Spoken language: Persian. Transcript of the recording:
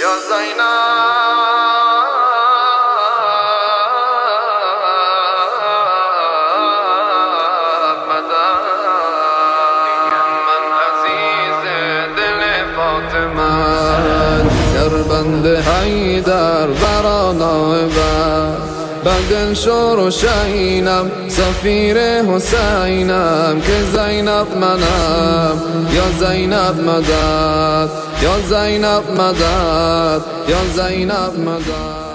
یا زینب مدد، من عزیز دل فاطمه، دربند حیدر برا نائبم، بر دل شور و شینم سفیر حسینم، که زینب منم یا زینب مدد، یا زینب مدد، یا زینب مدد.